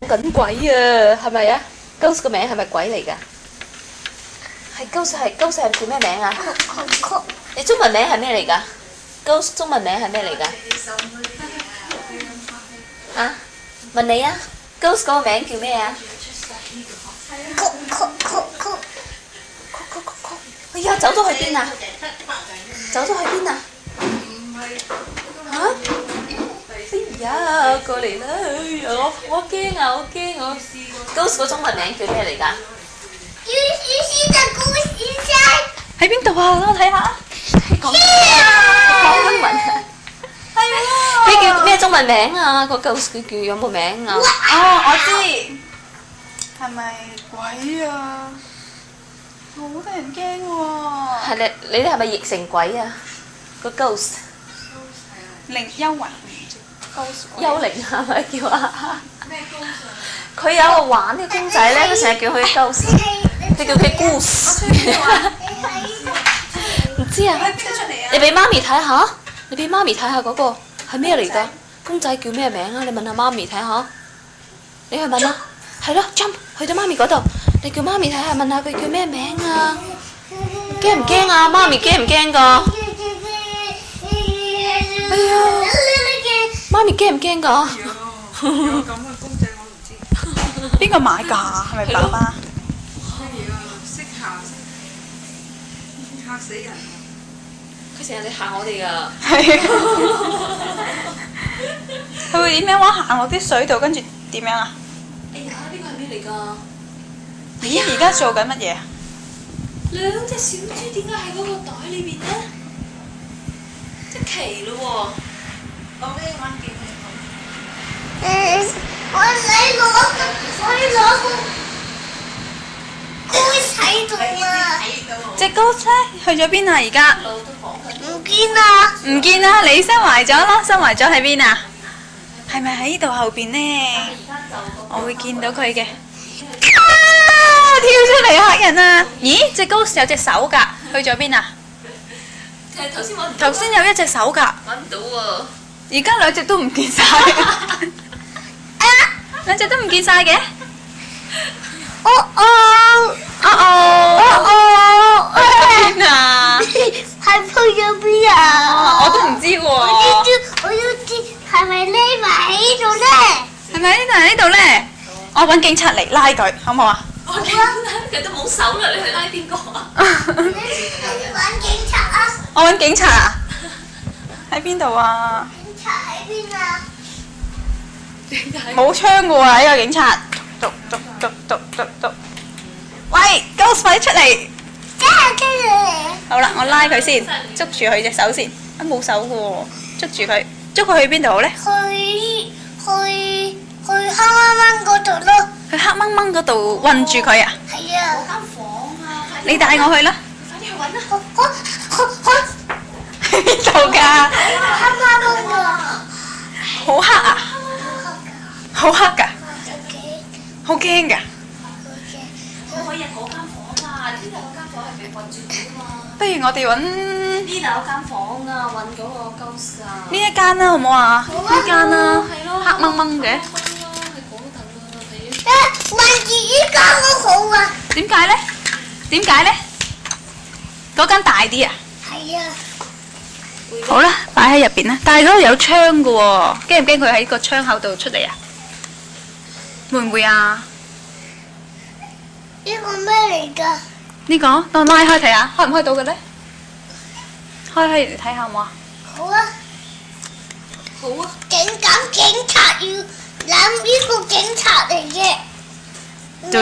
緊鬼啊，係咪啊 ？Ghost 個名係咪鬼嚟㗎？係 Ghost 係叫咩名啊？你中文名係咩嚟㗎 ？Ghost 中文名係咩嚟㗎？啊？問你啊 ，Ghost 嗰個名叫咩啊？哎呀，走咗去邊啊？走咗去邊啊？嚇？哎呀，過嚟啦！我驚啊！我驚我。Ghost 個中文名叫咩嚟㗎？喺邊度啊？等我睇下。講英文啊！係喎。佢叫咩中文名啊？個 Ghost 佢叫有冇名啊？ 哦，我知。係咪鬼啊？好得人驚喎！ 係你哋係咪譯成鬼啊？個 Ghost。 幽魂。 幽靈係咪叫啊？咩 Ghost 啊？佢有個玩嘅公仔咧，佢成日叫佢 Ghost，佢叫佢 Goose。唔知啊？你俾媽咪睇下，你俾媽咪睇下嗰個係咩嚟㗎？公仔叫咩名啊？你問下媽咪睇下。你去問啦，係咯 ，jump 去到媽咪嗰度，你叫媽咪睇下，問下佢叫咩名啊？驚唔驚啊？媽咪驚唔驚㗎？哎呀！媽咪驚唔驚㗎？ 有咁嘅公仔我唔知。 邊個買㗎？係咪爸爸？ 係啊，識嚇死人！ 佢成日嚟嚇我哋㗎。 係。佢會點樣話行落啲水度，跟住點樣啊？ 哎呀，呢個係咩嚟㗎？ 咦，而家做緊乜嘢啊？ 兩隻小豬點解喺嗰個袋裏邊呢？即奇咯喎！ 攞呢玩幾好？ 我攞個高喺度啊！ 隻 Ghost 咧去咗邊啊？而家唔見啦！ 唔見啦，你收埋咗咯，收埋咗喺邊啊？係咪喺呢度後邊呢？我會見到佢嘅。跳出嚟嚇人啊！咦，隻 Ghost 有隻手㗎，去咗邊啊？頭先有一隻手㗎， 揾唔到喎。 而家兩隻都唔見晒，兩隻都唔見晒嘅。 哦， 邊啊？ 係去咗邊啊？ 我都唔知喎。 我要知係咪匿埋喺度咧？ 係咪呢度喺呢度咧？我揾警察嚟拉佢，好唔好啊？ 佢都冇手啦，你去拉邊個啊？ 你揾警察啊！ 我揾警察啊！喺邊度啊？ 警察喺邊啊？ 冇槍嘅喎，呢個警察。喂 ，Ghost 快啲出嚟！好啦，我拉佢先，捉住佢隻手先。啊，冇手嘅喎，捉住佢，捉佢去邊度好咧？ 去黑掹掹嗰度咯。 去黑掹掹嗰度韞住佢啊！ 係啊。 你帶我去啦！ 快啲去揾啦！ 喺邊度㗎？ 黑掹掹㗎。 好黑啊！好黑㗎！好驚㗎！ 佢可以入嗰間房啊！呢度有間房係被困住嘅嘛。 不如我哋揾呢度有間房啊，揾嗰個 Ghost 啊。 呢一間啦，好唔好啊？呢間啦， 係咯， 黑掹掹嘅。 係嗰度啊，係。 問住依家好好啊。 點解咧？點解咧？嗰間大啲啊！ 係啊。 好啦，擺喺入邊啦。但係嗰度有窗嘅喎，驚唔驚佢喺個窗口度出嚟啊？會唔會啊？ 呢個咩嚟㗎？ 呢個當我拉開睇下，開唔開到嘅咧？開嚟睇下好唔好啊？ 好啊。 好啊。 警察要諗呢個警察嚟嘅。 嘟，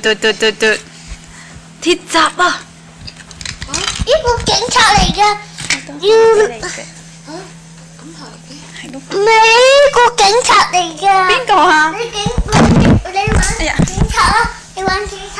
鐵閘啊！ 呢個警察嚟嘅。要。係咯。呢個警察嚟嘅。 邊個啊？ 你揾警察啦！你揾警察。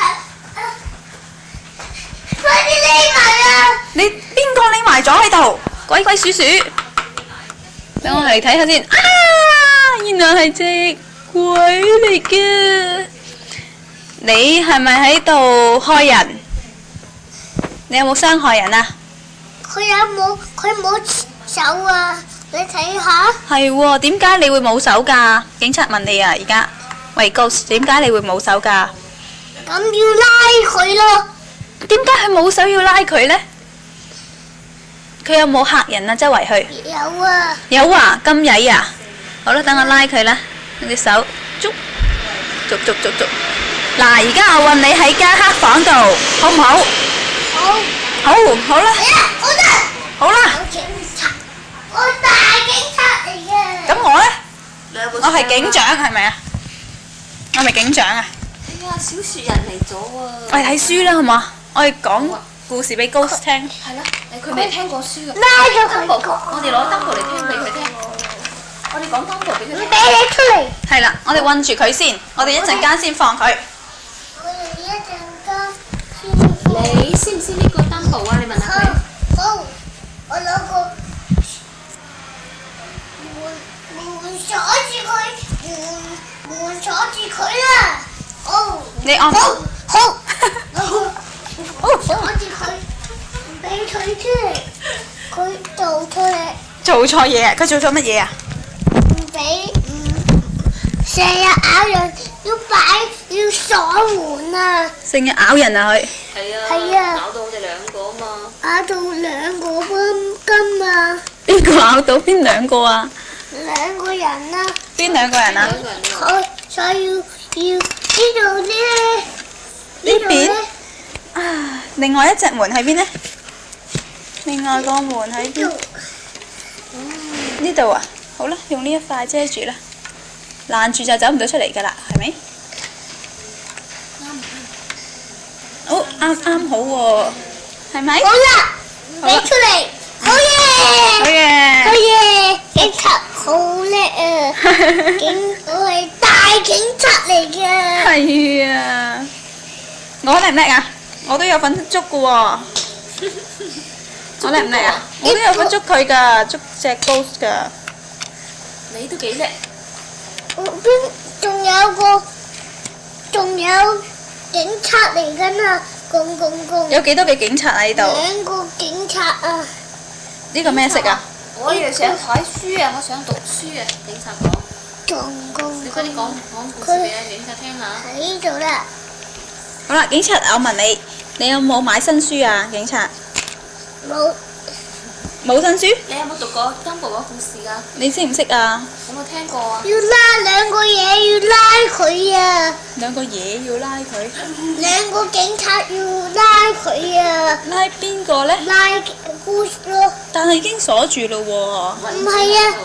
快啲匿埋啊！ 你邊個匿埋咗喺度？鬼鬼祟祟！等我嚟睇下先。啊！原來係隻鬼嚟嘅。你係咪喺度害人？你有冇傷害人啊？ 佢冇手啊！你睇下。 係喎，點解你會冇手㗎？警察問你啊，而家。 喂 Ghost， 點解你會冇手㗎？ 咁要拉佢咯。 點解佢冇手要拉佢呢？佢有冇嚇人啊？周圍去？ 有啊。 有啊，咁曳啊！好啦，等我拉佢啦，用隻手捉，捉。嗱，而家我韞你喺間黑房度，好唔好？ 好。 好啦。好啦。 我警察，我大警察嚟嘅。 咁我呢？我係警長，係咪啊？我係咪警長啊？ 哎呀，小雪人嚟咗啊！ 我哋睇書啦，好唔好？我哋講故事俾 Ghost 聽。 係啦，佢未聽過書啊。 拉咗佢。 我哋攞Dumbo嚟聽俾佢聽。我哋講Dumbo俾佢聽。 俾你出嚟。 係啦，我哋韞住佢先，我哋一陣間先放佢。 我哋一陣間你識唔識呢個Dumbo啊？你問下佢。 好，我攞個門鎖住佢，門鎖住佢啦。好。 你按。 好。鎖住佢，唔俾佢出嚟。佢做錯嘢。 做錯嘢啊！佢做咗乜嘢啊？ 唔俾，成日咬人，要鎖門啊！ 成日咬人啊佢。 係啊， 咬到我哋兩個啊嘛。 咬到兩個金啊！ 邊個咬到邊兩個啊？ 兩個人啊！ 邊兩個人啊？ 所以要呢度呢？ 呢邊啊，另外一隻門喺邊呢？另外個門喺邊？呢度啊，好啦，用呢一塊遮住啦，攔住就走唔到出嚟㗎啦，係咪？好啱好喎，係咪？ 好啦，俾出嚟，好嘢！ 好嘢！ 好嘢！警察好叻啊！我係大警察嚟嘅。 係啊，我叻唔叻啊？我都有份捉㗎喎。我叻唔叻啊？我都有份捉佢㗎，捉隻 Ghost 㗎。 你都幾叻。 仲有警察嚟緊啊！公。 有幾多嘅警察喺度？ 兩個警察啊！ 呢個咩色啊？ 我以為想睇書啊，我想讀書啊。警察講。 公。 你快啲講故事俾警察聽下。 喺呢度啦。 好啦，警察，我問你，你有冇買新書啊？警察。冇新書？ 你有冇讀過Dumbo嗰故事㗎？ 你識唔識啊？ 有冇聽過啊？ 要拉兩個嘢，要拉佢啊！ 兩個嘢要拉佢。 兩個警察要拉佢啊！ 拉邊個呢？ 拉 Ghost 咯。 但係已經鎖住咯喎。 唔係啊，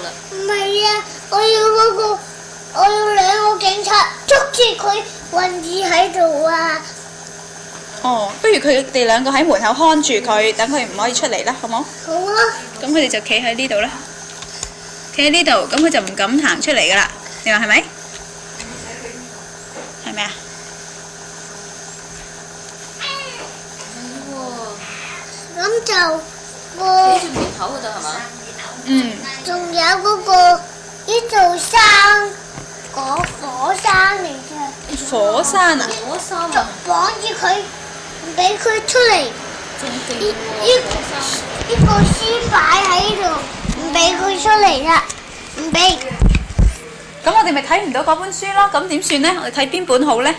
我要兩個警察捉住佢，困住喺度啊！ 哦，不如佢哋兩個喺門口看住佢，等佢唔可以出嚟啦，好冇？ 好啊！ 咁佢哋就企喺呢度啦，企喺呢度，咁佢就唔敢行出嚟噶啦。你話係咪？係咪啊？ 咁就企住門口嗰度係嘛？ 嗯。 仲有嗰個呢度山，火山嚟嘅。 火山啊！ 火山啊！ 綁住佢，唔俾佢出嚟。呢個書擺喺度，唔俾佢出嚟啦，唔俾。 咁我哋咪睇唔到嗰本書咯，咁點算呢？我哋睇邊本好呢？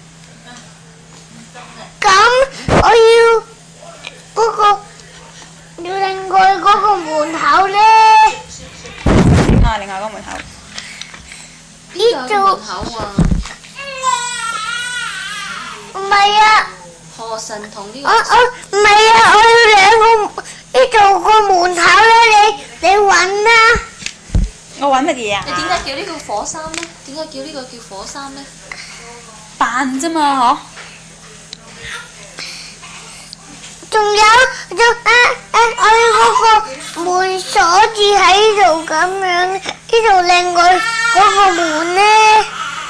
咁我要嗰個要另外嗰個門口咧。 啊，另外嗰個門口。 呢門度口啊！ 唔係啊！ 河神同呢我唔係啊！我要兩個呢度個門口咧，你揾啦。 我揾乜嘢啊？ 你點解叫呢個火山呢？點解叫呢個叫火山呢？ 扮啫嘛， 仲有我要嗰個門鎖住喺度咁樣，呢度另外嗰個門咧。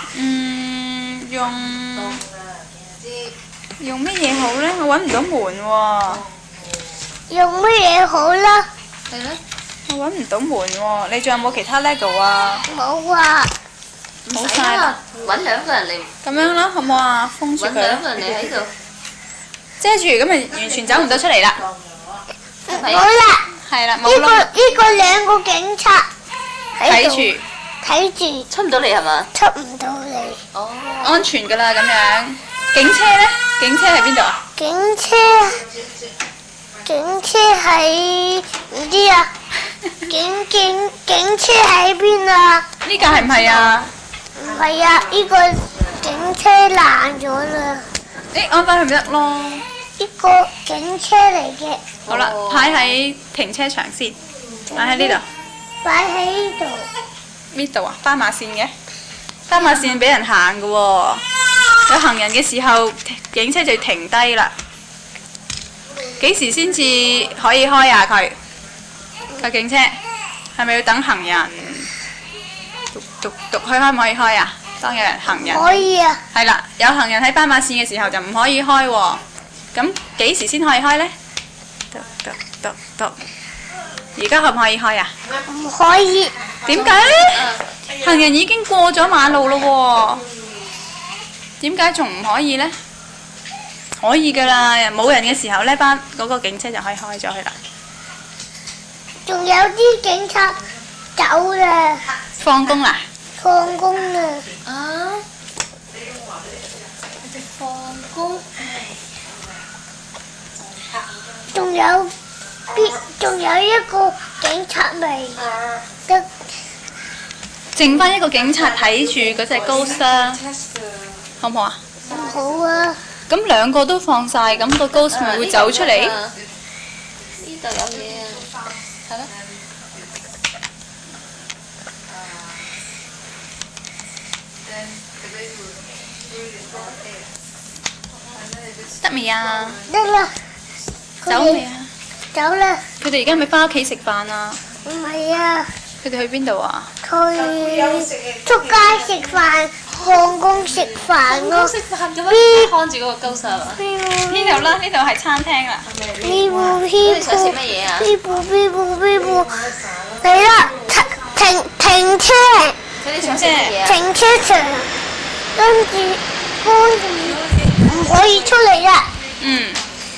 用乜嘢好呢？我揾唔到門喎。 用乜嘢好啦？ 係咧？ 我揾唔到門喎。你仲有冇其他 LEGO 啊？ 冇啊！ 冇晒啦。 揾兩個人嚟。 咁樣啦，好唔好啊？封住佢。 揾兩個人嚟喺度。 遮住，咁咪完全走唔到出嚟啦。 好啦。 係啦， 呢冇啦。 個兩個警察喺度。 睇住。 睇住出唔到嚟係嘛？ 出唔到嚟。 哦， 安全㗎啦咁樣。警車呢？警車喺邊度啊？ 警車喺唔知啊。警車喺邊啊？ 呢架係唔係啊？ 唔係啊，呢個警車爛咗啦。 誒，安翻去咪得咯。 呢個警車嚟嘅， 好啦，擺喺停車場先，擺喺呢度。 擺喺呢度。 呢度啊，斑馬線嘅，斑馬線俾人行嘅喎，有行人嘅時候，警車就要停低啦。幾時先至可以開啊？佢個警車係咪要等行人讀去開唔可以開啊？當有人行人可以啊。 係啦，有行人喺斑馬線嘅時候就唔可以開喎。咁幾時先可以開呢？而家可唔可以開啊？ 唔可以。 點解呢？行人已經過咗馬路咯喎，點解仲唔可以呢？可以㗎啦，冇人嘅時候呢，嗰個警車就可以開咗佢啦。 仲有啲警察走啦， 放工啦？ 放工啦。 啊，放工。仲有一個警察未得， 剩翻一個警察睇住嗰隻 ghost 啦，好唔好啊？ 唔好啊。 咁兩個都放晒，咁個 ghost 咪會走出嚟？ 呢度有嘢啊，係咯。 得未啊？ 得啦。 走未啊？ 走啦。 佢哋而家係咪翻屋企食飯啊？ 唔係啊。 佢哋去邊度啊？ 佢出街食飯，放工食飯咯。 食飯做乜？看住嗰個高手啊！ 呢度啦，呢度係餐廳啦。 呢部你想食乜嘢啊？ 呢部嚟啦！停車！ 佢哋想食乜嘢啊？ 停車場，跟住唔可以出嚟啦。 嗯。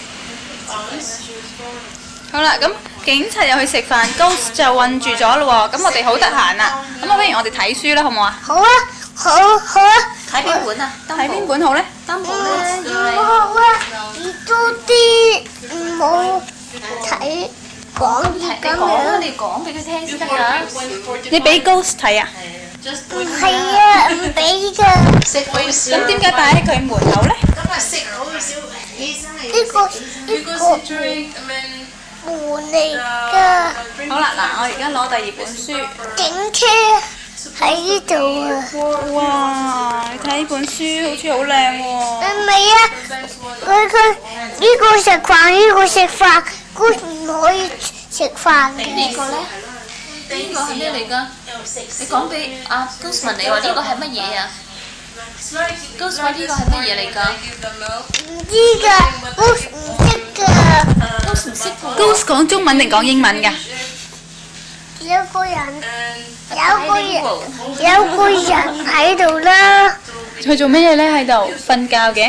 好啦，咁警察又去食飯 ，ghost 就困住咗咯喎。咁我哋好得閒啦，咁不如我哋睇書啦，好唔好啊？ 好啊，好啊。 睇邊本啊？ 睇邊本好呢？ 擔保咧， 好啊，易多啲，唔好睇講嘢咁樣。 你講俾佢聽先得㗎。 你俾 ghost 睇啊？ 係啊，唔俾㗎。 咁點解擺喺佢門口呢？ 呢個門嚟㗎。 好啦，嗱，我而家攞第二本書。 警車喺呢度啊。 哇！你睇呢本書好似好靚喎。 唔係啊，佢呢個食飯，呢個食飯，佢唔可以食飯嘅。 呢個咧？呢個係咩嚟㗎？你講俾阿 Ghost 問你話呢個係乜嘢啊？Ghost 話呢個係乜嘢嚟㗎？ 唔知㗎，我唔識㗎。 Ghost 唔識㗎。 Ghost 講中文定講英文㗎？ 有個人喺度啦。 佢做咩嘢呢？喺度瞓覺嘅。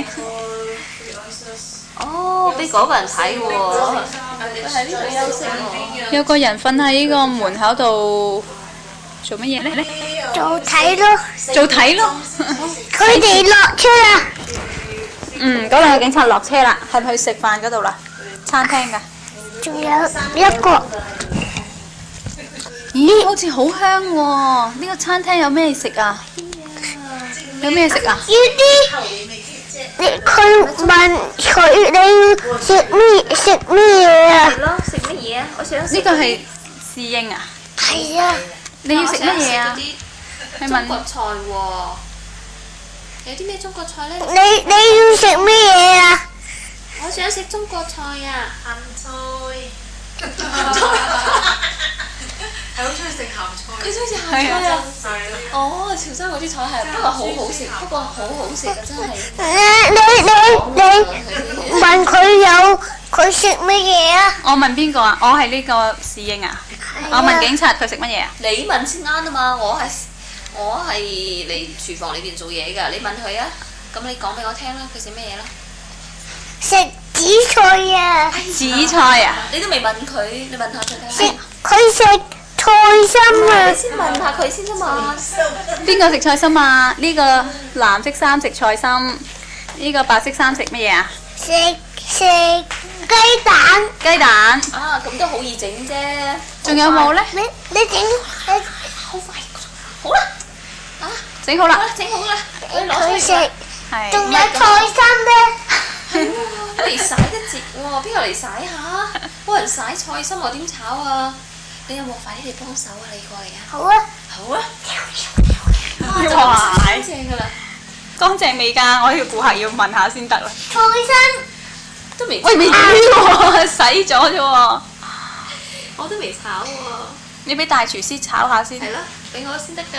哦，俾嗰個人睇喎，佢喺呢度休息喎。 有個人瞓喺呢個門口度做乜嘢呢？ 做睇咯。 做睇咯。 佢哋落車啦。 嗯，嗰兩個警察落車啦，係咪去食飯嗰度啦？餐廳㗎。 仲有一個。 咦，好似好香喎！呢個餐廳有咩食啊？有咩食啊？ 佢問佢你食咩嘢啊？ 係咯，食乜嘢啊？我想食。 呢個係侍應啊？ 係啊。 你要食乜嘢啊？ 中國菜喎。有啲咩中國菜咧？ 你要食咩嘢啊？ 我想食中國菜啊！ 鹹菜。係好中意食鹹菜。 佢中意食鹹菜啊！ 係咯。 哦，潮州嗰啲菜係，不過好好食，啊，真係。 你問佢食乜嘢啊？ 我問邊個啊？我係呢個侍應啊！我問警察佢食乜嘢啊？ 你問先啱啊嘛！我係嚟廚房裏邊做嘢㗎，你問佢啊。咁你講俾我聽啦，佢食咩嘢啦？ 食紫菜啊！ 紫菜啊！ 你都未問佢，你問下佢聽。 佢食菜菜心啊！ 你先問下佢先啊嘛。 邊個食菜心啊？呢個藍色衫食菜心，呢個白色衫食乜嘢啊？ 食雞蛋。 雞蛋。 啊，咁都好易整啫。 仲有冇咧？ 你整好快，好啦，啊， 整好啦。 整好啦，你攞佢出嚟。 食， 係。 仲有菜心咧。 嚟洗一節喎，邊個嚟洗下？冇人洗菜心我點炒啊？你有冇快啲嚟幫手啊？你過嚟啊！ 好啊， 好啊！ 哇！ 乾淨㗎啦， 乾淨未㗎？我要顧客要問下先得啦。 菜心。 都未。 喂，未煮喎，洗咗啫喎。 我都未炒喎。 你俾大廚師炒下先。 係咯，俾我先得㗎。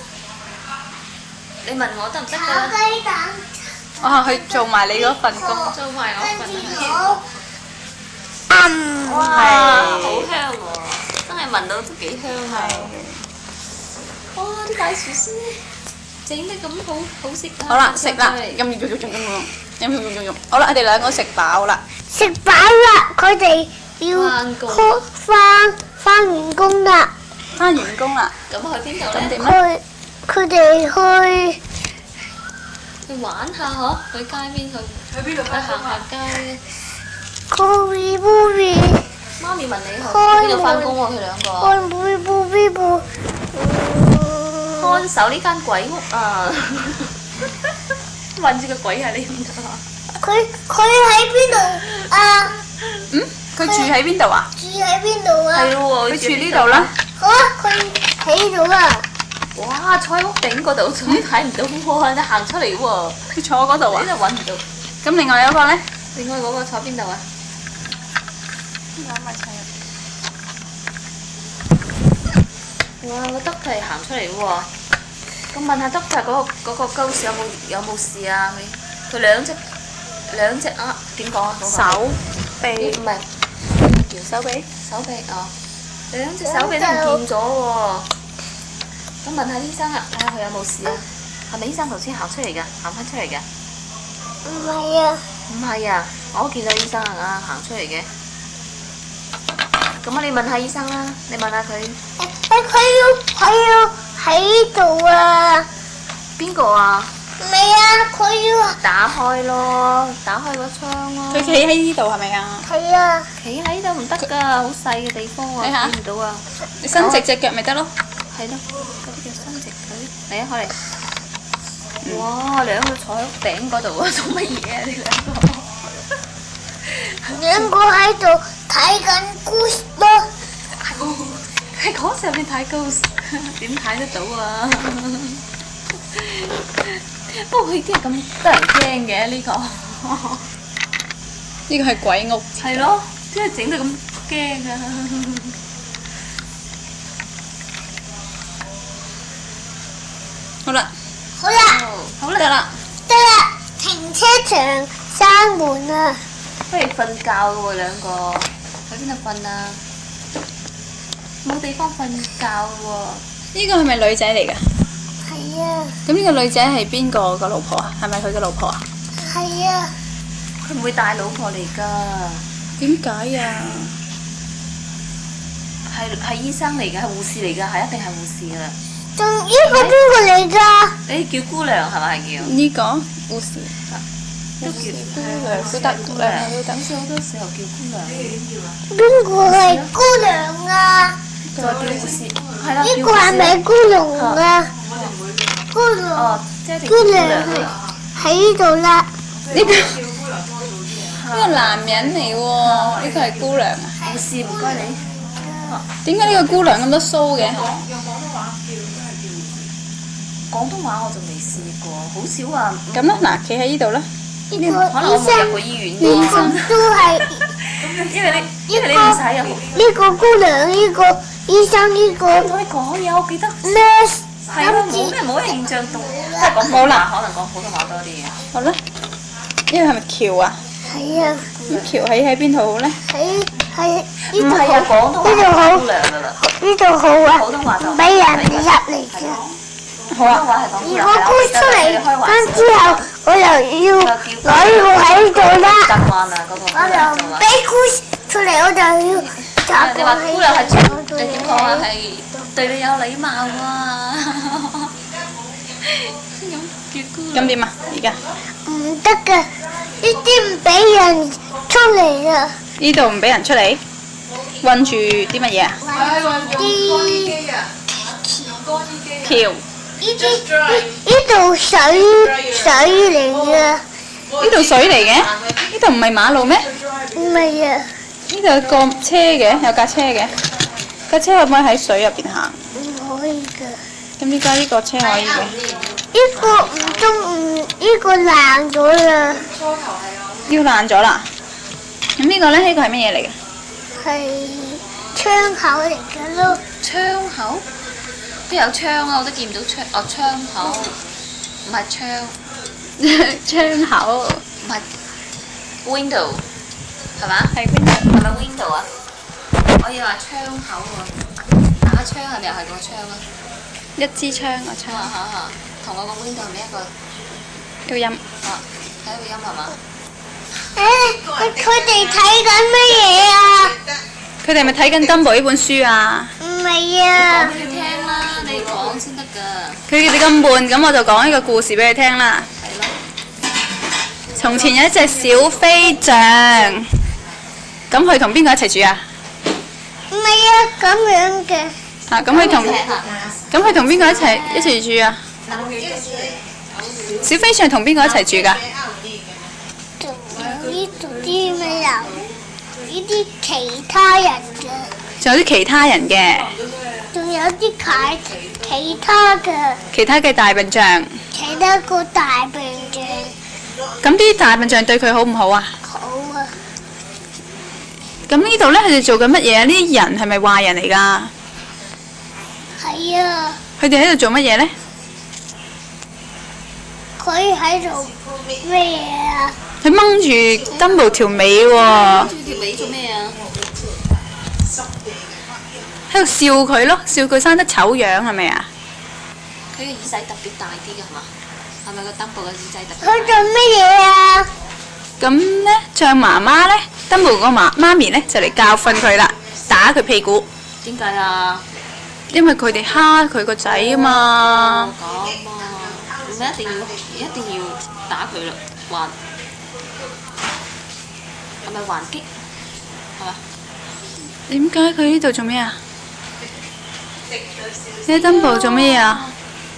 你問我得唔得炒㗎？ 雞蛋。 哇！佢做埋你嗰份工。 做埋我份跟住啊！ 我， 哇， 係好香喎！真係聞到都幾香啊！哇！啲大廚師整得咁好食啊！ 好啦，食啦，飲。好啦，佢哋兩個食飽啦。 食飽啦，佢哋要返工翻完工啦。 翻完工啦。 咁去邊度咁咧？ 點咧？ 佢哋去玩下嗬，去街邊去。去邊度去行下街。 去布比媽咪問你去邊度翻工喎？佢兩個。 去布比布。 看守呢間鬼屋啊！韞住個鬼喺呢度。 佢喺邊度啊？ 佢住喺邊度啊？ 住喺邊度啊？ 係咯喎， 佢住呢度啦。 好啊，佢喺度啊。 哇！坐喺屋頂嗰度，仲睇唔到喎，你行出嚟喎。 佢坐嗰度啊？ 呢度揾唔到。 咁另外有一個咧？ 另外嗰個坐邊度啊？哇！個 doctor 行出嚟喎。咁問下 doctor 嗰個 ghost 有冇事啊？佢兩隻啊點講啊？ 手臂唔係手臂哦，兩隻手臂都唔見咗喎。咁問下醫生啊，睇下佢有冇事啊？係咪醫生頭先行出嚟㗎？行翻出嚟㗎？ 唔係啊。 唔係啊，我見到醫生啊行出嚟嘅。咁啊，你問下醫生啦，你問下佢。 佢要喺度啊！ 邊個啊？ 唔係啊，佢要打開咯，打開個窗咯。 佢企喺呢度係咪啊？ 係啊！ 企喺度唔得㗎，好細嘅地方啊， 睇下見唔到啊。 你伸直隻腳咪得咯。 係咯，嗰啲叫伸直佢。嚟啊，開嚟！哇，兩個坐喺屋頂嗰度啊，做乜嘢啊？你兩個喺度睇緊故事咯。 喺嗰上面睇 ghost， 點睇得到啊？不過佢啲係咁得人驚嘅呢個。 呢個係鬼屋。 係咯，點解整到咁驚啊？ 好啦， 好啦， 好啦， 得啦。 得啦，停車場閂門啦。 不如瞓覺喎兩個，喺邊度瞓啊？冇地方瞓覺喎。 呢個係咪女仔嚟㗎？ 係啊， 咁呢個女仔係邊個個老婆啊？係咪佢嘅老婆啊？ 係啊， 佢唔會帶老婆嚟㗎， 點解啊？ 係醫生嚟㗎，係護士嚟㗎，係一定係護士㗎啦。 仲呢個邊個嚟㗎？ 你叫姑娘係咪係叫？ 呢個護士都叫姑娘都得， 姑娘都得。好似好多時候叫姑娘。 邊個係姑娘啊？ 再叫護士，係啦。 呢個係咪姑娘啊？姑娘， 哦，即係姑娘喺呢度啦。 呢個男人嚟喎，呢個係姑娘啊？ 護士唔該你。 點解呢個姑娘咁多鬚嘅？ 廣東話我就未試過，好少話。 咁啦，嗱，企喺呢度啦。 呢可個醫能我冇入生， 過醫院呢嘅。 個都係因為你唔使啊。 呢個姑娘，呢個醫生，呢個同你講嘢，我記得 nurse， 係咯，冇咩形象動，都係講冇啦可能講普通話多啲嘅。 好啦，呢個係咪橋啊？ 係啊， 咁橋喺邊度好咧？ 係呢度唔係啊， 好， 廣東話呢度好， 姑娘㗎啦， 呢度好啊， 普通話就唔俾人入嚟㗎。 好普通話啊， 係講姑如娘。 果搬出嚟翻之後，我又要攞呢個喺度啦， 習慣啊，嗰個姑我娘就話就唔俾搬出嚟，我就要你話姑娘係你點講啊？係對你有禮貌啊！咁叫姑娘。 咁點啊？而家唔得㗎，呢啲唔俾人出嚟啊！ 呢度唔俾人出嚟，韞住啲乜嘢啊？ 啲橋。 呢度水嚟㗎， 呢度水嚟嘅？呢度唔係馬路咩？ 唔係啊， 呢度有個車嘅，有架車嘅。架車可唔可以喺水入邊行？ 唔可以㗎。 咁點解呢個車可以嘅？ 呢個唔中，呢個爛咗啦， 要爛咗啦。咁呢個咧？呢個係乜嘢嚟嘅？ 係窗口嚟㗎咯。 窗口？邊有窗啊？我都見唔到窗。哦，窗口，唔係窗， 窗口。 唔係 window，係嘛？ 係邊度？ 係咪 window 啊？我以為窗口喎。打窗係咪又係個窗啊？ 一支槍個槍。 同我個 window 係咪一個？ 個音。 啊，係一個音係嘛？ 佢哋睇緊乜嘢啊？ 佢哋咪睇緊《Dumbo》呢本書啊！ 唔係啊講，俾佢聽啦，你講先得㗎。 佢哋咁悶，咁我就講一個故事俾佢聽啦。 係咯。 從前有一隻小飛象，咁佢同邊個一齊住啊？ 唔係啊，咁樣嘅。 啊，咁佢同邊個一齊住啊？小飛象同邊個一齊住㗎？ 仲有呢度啲咩啊？呢啲其他人嘅， 仲有啲其他人嘅， 仲有啲其他嘅， 其他嘅大笨象。 其他個大笨象。 咁啲大笨象對佢好唔好啊？ 好啊， 咁呢度呢，佢哋做緊乜嘢啊？呢啲人係咪壞人嚟㗎？ 係啊， 佢哋喺度做乜嘢呢？ 佢喺度咩嘢啊？ 佢掹住 Dumbo 條尾喎， 住條尾做咩啊？ 喺度笑佢咯，笑佢生得醜樣係咪啊？ 佢嘅耳仔特別大啲㗎係嘛？係咪個 Dumbo 嘅耳仔特別佢大？ 做乜嘢啊？ 咁呢，象媽媽呢 Dumbo 個媽咪呢，就嚟教訓佢啦，打佢屁股， 點解啊？ 因為佢哋蝦佢個仔啊嘛。 咁啊，咁一定要打佢啦，還係咪還擊？係嘛？ 點解佢呢度做咩啊？呢 Dumbo 做咩啊？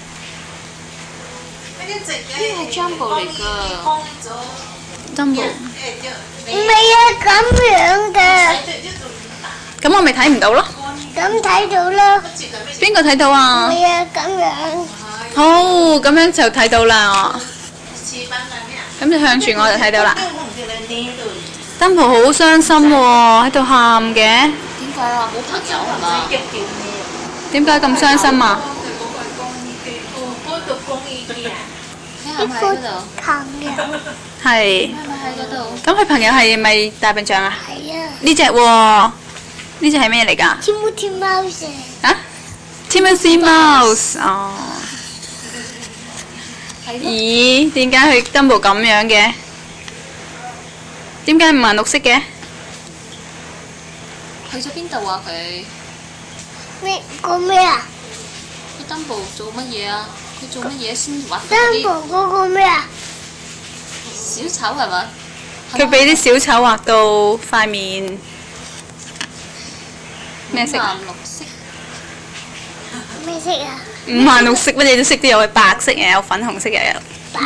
呢個係 Jumbo 嚟㗎。 Dumbo， 唔係啊，咁樣嘅， 咁我咪睇唔到咯。 咁睇到啦。 邊個睇到唔啊？ 係啊，咁樣。 好，咁樣就睇到啦。咁你向住我就睇到啦。Dumbo 好傷心喎，喺度喊嘅。 點解啊？冇朋友係嘛？ 點解咁傷心啊？ 你係咪喺嗰度？ 朋友。 係。 係咪喺嗰度？ 咁佢朋友係咪大笨象啊？ 係啊。 呢只喎，呢只係咩嚟㗎？ Timothy Mouse。 啊 ？Timothy Mouse 哦。 係咯。 咦？點解佢 Dumbo 咁樣嘅？點解五顏六色嘅？ 去咗邊度啊？佢咩個咩啊？ 個 Dumbo 做乜嘢啊？佢做乜嘢先畫到啲 Dumbo 嗰個咩啊？ 小丑係嘛？ 佢俾啲小丑畫到塊面咩色？ 五顏六色。 咩色啊？ 五顏六色乜嘢都識，都有白色嘅，有粉紅色嘅。 白。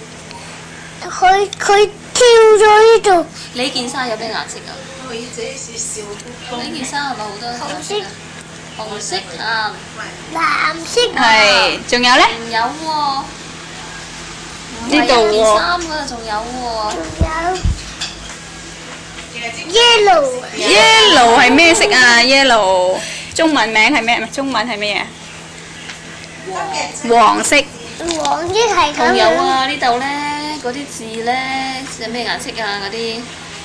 佢跳咗呢度。 你件衫有咩顏色啊？呢件衫係咪好多顏色啊？紅色啊， 藍色。 係，仲有呢？ 仲有喎。 呢度喎。 件衫嗰度仲有喎。 仲有 yellow。 Yellow 係咩色啊？Yellow 中文名係咩？唔係中文係咩啊？黃色。 黃色係咁仲有樣。 啊！呢度咧嗰啲字咧係咩顏色啊？嗰啲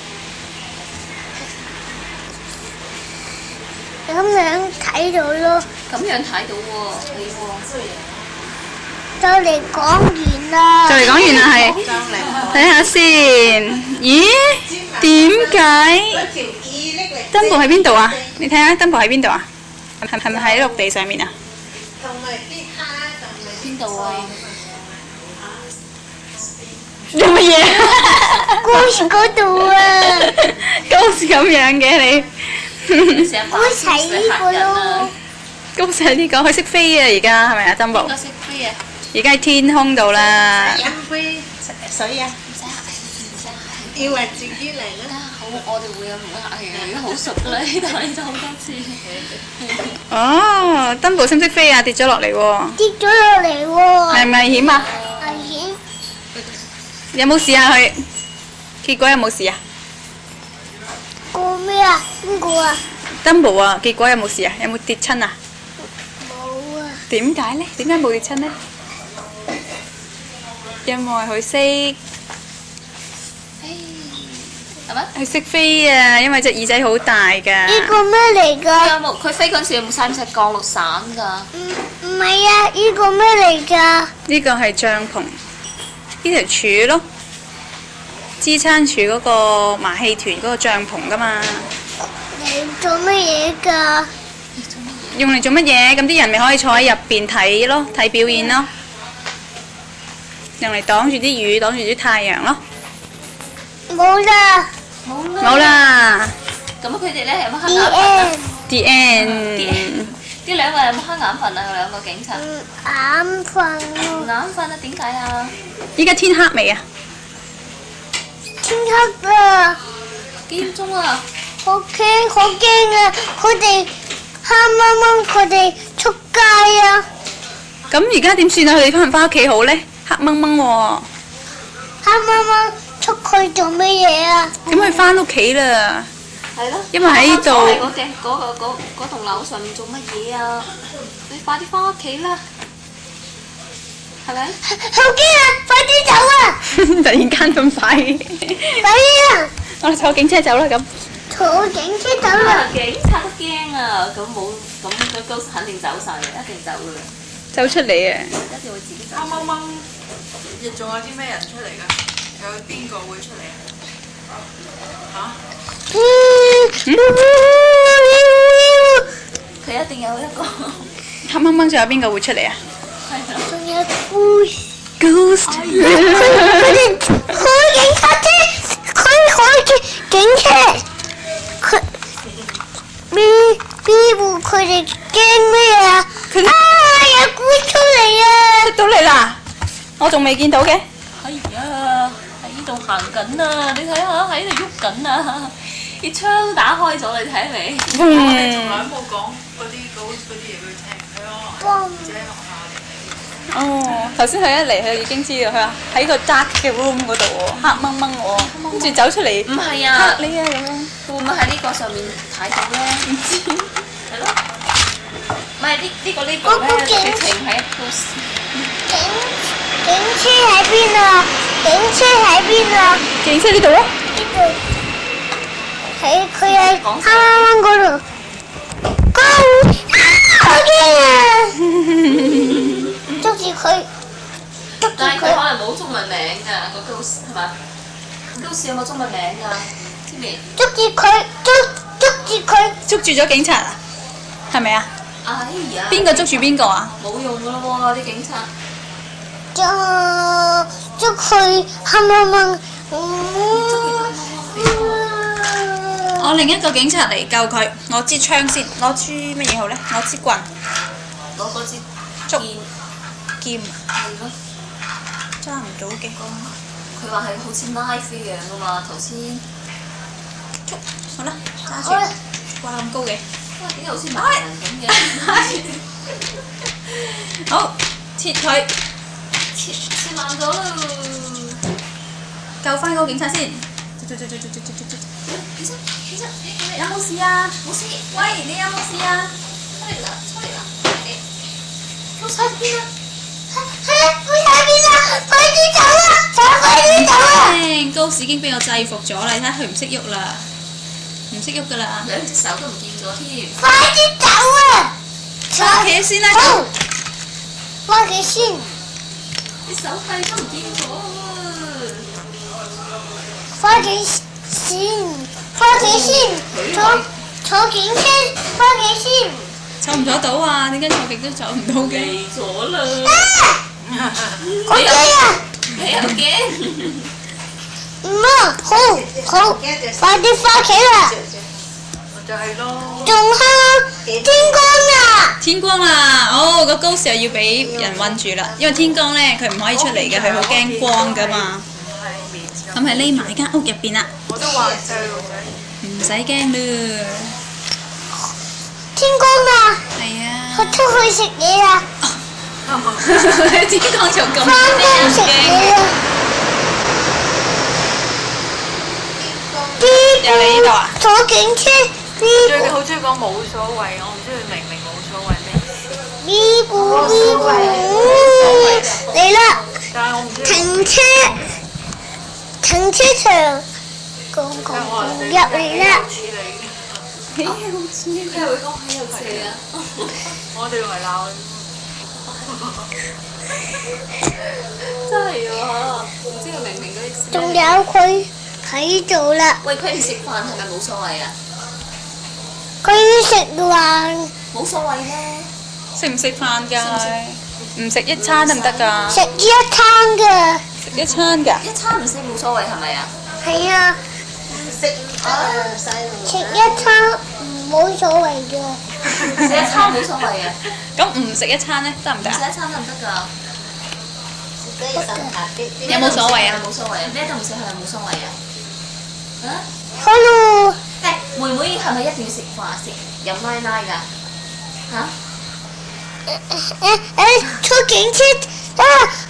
咁樣睇到咯。 咁樣睇到喎，係喎。 就嚟講完啦。 就嚟講完啦，係。睇下先。咦？點解？Dumbo喺邊度啊？ 你睇下燈泡喺邊度啊？係咪喺陸地上面啊？ 同埋啲蝦同埋邊度啊？ 做乜嘢？ 故事嗰度啊， 高士咁樣嘅你， 我睇呢個咯。 高士呢個佢識飛啊！而家係咪啊？珍寶？ 邊個識飛啊？ 而家喺天空度啦。 飲杯水啊！ 唔使客氣，唔使客氣。 以為自己嚟啦。 好，我哋會有唔會客氣嘅，已經好熟㗎啦，呢度嚟咗好多次。 哦，珍寶識唔識飛啊？跌咗落嚟喎。 跌咗落嚟喎， 係咪危險啊？ 危險！ 有冇事啊佢？結果有冇事啊？ 個咩啊？邊個啊？ 珍寶啊，結果有冇事啊？有冇跌親啊？ 冇啊！ 點解呢？點解冇跌親呢？因為佢識。 係咪？ 佢識飛啊！因為隻耳仔好大㗎。 呢個咩嚟㗎？ 有冇佢飛嗰陣時有冇使唔使降落傘㗎？ 唔係啊！呢個咩嚟㗎？ 呢個係帳篷，呢條柱咯，支撐住嗰個馬戲團嗰個帳篷㗎嘛。 你做乜嘢㗎？ 用嚟做乜嘢？咁啲人咪可以坐喺入邊睇咯，睇表演咯。用嚟擋住啲雨，擋住啲太陽咯。 冇啦冇啦。 咁佢哋咧有冇黑 ，The 眼瞓啊？ The end。 呢兩個有冇黑眼瞓啊？佢兩個警察。 眼瞓喎， 眼瞓啊？點解啊？ 依家天黑未啊？ 天黑啦， 幾點鐘啊？ 好驚好驚啊！佢哋黑掹掹，佢哋出街啊！ 咁而家點算啊？佢哋翻唔翻屋企好呢？黑掹掹喎。 黑掹掹出去做乜嘢啊？ 咁佢翻屋企啦。 係咯。 因為喺呢度嗰棟樓上面做乜嘢啊？你快啲翻屋企啦！係咪？ 好驚啊！快啲走啊！ 突然間咁快。 快啲啊！ 我哋坐警車走啦咁。 坐警車走啦！ 警察都驚啊！咁高肯定走晒嘅，一定走噶啦， 走出嚟啊！ 一定會自己走。 啱啱亦仲有啲咩人出嚟㗎？有邊個會出嚟啊？ 佢一定有一個。 黑掹掹仲有邊個會出嚟啊？ 仲有故事。 Ghost。 佢哋開警察車，開警車，佢庇護佢哋驚咩啊？ 佢哋有鬼出嚟啊！ 出到嚟啦！我仲未見到嘅。 哎呀，喺呢度行緊啊！你睇下喺度喐緊啊！啲窗都打開咗，你睇未？ 我哋從來冇講嗰啲嘢俾佢聽，係啊，自己學校嚟。 哦，頭先佢一嚟，佢已經知道，佢話喺個 dark 嘅 room 嗰度喎，黑掹掹喎，跟住走出嚟， 唔係啊， 黑你啊咁樣。 會唔會喺呢個上面睇到咧？唔知，係咯。唔係呢個咧，直情係一個。 警車喺邊啊？警車喺邊啊？ 警車呢度咯。 呢度。喺佢喺啱啱嗰度。好驚啊！捉住佢，捉住但係佢可佢。 能冇中文名㗎，個高士係嘛？高士有冇中文名㗎？知未？ 捉住佢，捉住佢。 捉住咗警察啊？係咪啊？ 哎呀！ 邊個捉住邊個啊？ 冇用㗎咯喎，啲警察。 捉佢黑掹掹。 我另一個警察嚟救佢，攞支槍先，攞支乜嘢好呢？攞支棍， 攞嗰支捉劍劍係咯。 揸唔到嘅。 佢話係好似 knife 一樣㗎嘛，頭先。 捉好啦，揸住好啦。 哇咁高嘅。 哇！點解好似盲人咁嘅？ 好，切佢， 切爛咗啦！ 救翻個警察先。 起身， 有冇事啊？ 冇事。 喂，你有冇事啊？ 出嚟啦！高士喺邊啊？ 佢喺邊啊？快啲走啊！快啲走啊！ 高士已經俾我制服咗啦，你睇佢唔識喐啦，唔識喐噶啦。 兩隻手都唔見咗添。 快啲走啊！ 翻屋企先啦， 走！翻屋企先。 啲手勢都唔見咗喎。 翻屋企先，翻屋企先。走。 坐警車翻幾先？ 坐唔坐到啊？點解坐極都坐唔到嘅？ 嚟咗啦！ 我驚啊！ 你又驚？ 唔啊，好，快啲翻屋企啦！ 咪就係咯。 仲黑天光啦！ 天光啦！哦，個高士又要俾人韞住啦，因為天光咧佢唔可以出嚟嘅，佢好驚光噶嘛。咁係匿埋間屋入邊啦。 我都話細路仔。 唔使驚啦。 天光啦！ 係啊。 我出去食嘢啦！ 天光就咁翻工食嘢啦！ 又嚟呢度啊？ 坐警車最好中意講冇所謂，我唔知佢明唔明冇所謂咩。 呢股嚟啦！ 但係我唔知。 停車場，公入嚟啦！ 佢係會講喺度射啊！ 我哋用嚟鬧真係喎，唔知佢明唔明嗰啲事。 仲有佢喺度啦！ 喂，佢唔食飯係咪冇所謂啊？ 佢要食飯， 冇所謂啦。 食唔食飯㗎？唔食一餐得唔得㗎？ 食一餐㗎。 食一餐㗎？ 一餐唔食冇所謂係咪啊？ 係啊，食一餐冇所謂嘅。 食一餐冇所謂啊！ 咁唔食一餐咧得唔得啊？ 食一餐得唔得㗎？ 有冇所謂啊？ 冇所謂啊！咩都唔食係冇所謂啊！啊？ Hello， 誒，妹妹係咪一定要食飯食飲奶奶㗎？嚇？ 坐警車啊！